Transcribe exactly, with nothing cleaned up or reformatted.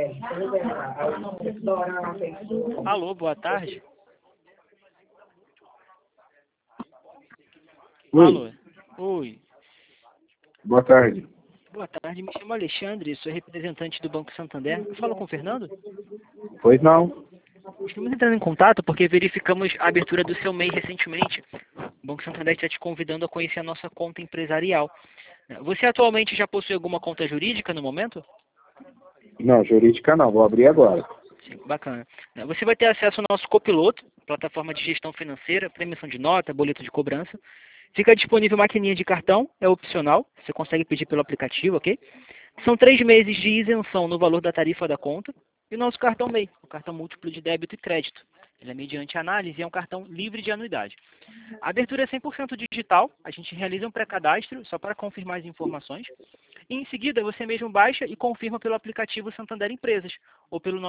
Alô, boa tarde. Oi. Alô. Oi. Boa tarde. Boa tarde, me chamo Alexandre, sou representante do Banco Santander. Eu falo com o Fernando? Pois não. Estamos entrando em contato porque verificamos a abertura do seu M E I recentemente. O Banco Santander está te convidando a conhecer a nossa conta empresarial. Você atualmente já possui alguma conta jurídica no momento? Não, jurídica não, vou abrir agora. Sim, bacana. Você vai ter acesso ao nosso copiloto, plataforma de gestão financeira, para emissão de nota, boleto de cobrança. Fica disponível maquininha de cartão, é opcional, você consegue pedir pelo aplicativo, ok? São três meses de isenção no valor da tarifa da conta. E o nosso cartão M E I, o cartão múltiplo de débito e crédito. Ele é mediante análise e é um cartão livre de anuidade. A abertura é cem por cento digital, a gente realiza um pré-cadastro só para confirmar as informações. E em seguida você mesmo baixa e confirma pelo aplicativo Santander Empresas ou pelo nosso